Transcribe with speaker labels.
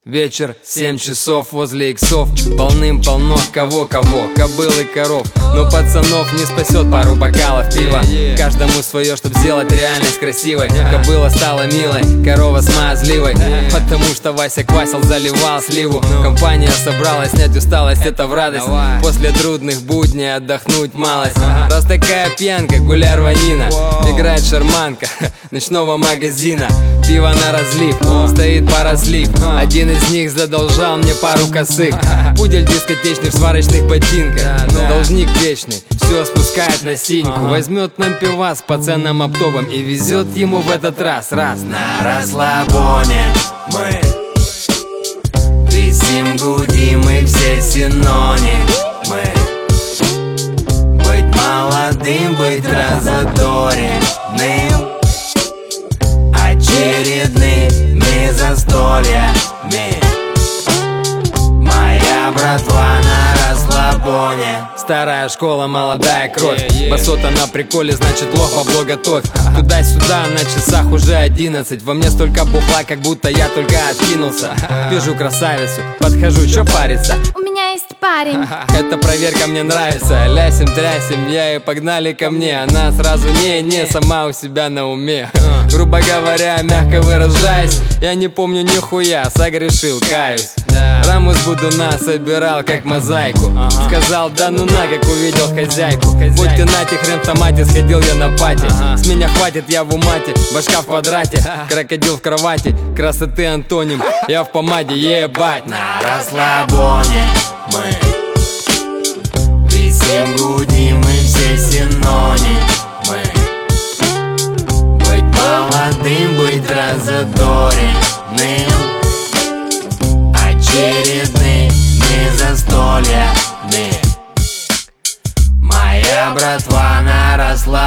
Speaker 1: Вечер, 7 часов возле иксов. Полным-полно кого-кого, кобыл и коров. Но пацанов не спасет пару бокалов пива. Каждому свое, чтоб сделать реальность красивой. Кобыла стала милой, корова смазливой. Потому что Вася квасил, заливал сливу. Компания собралась, снять усталость, это в радость. После трудных будней отдохнуть малость. Раз такая пьянка, гуляй рванина. Играет шарманка ночного магазина. Пиво на разлив, стоит пара слив. Один из них задолжал мне пару косых. Пудель дискотечный в сварочных ботинках. Должник вечный, все спускает на синьку. Возьмет нам пивас по ценным оптовым и везет ему в этот раз. На расслабоне мы висим, гудим и все синонимы. Быть молодым, быть разодоренным. Очередными застольями. Моя братва на расслабоне. Старая школа, молодая кровь. Басота на приколе, значит лох бабло готовь. Туда-сюда, на часах уже 11. Во мне столько бухла, как будто я только откинулся. Вижу красавицу, подхожу, чё париться?
Speaker 2: У меня есть парень.
Speaker 1: Эта проверка мне нравится. Лясим-трясим, я и погнали ко мне. Она сразу не сама у себя на уме. Грубо говоря, мягко выражаясь, я не помню нихуя, согрешил, каюсь. Раму с Будуна собирал как мозаику. Сказал, да ну на, как увидел хозяйку. Будь ты нате, хрен в томате, сходил я на пати. С меня хватит, я в умате, башка в квадрате. Крокодил в кровати, красоты антоним. Я в помаде, ебать. На расслабоне мы висим, гудим и все синонимы. Быть молодым, быть разодоренным. Очередными застольями. Моя братва на расслабоне.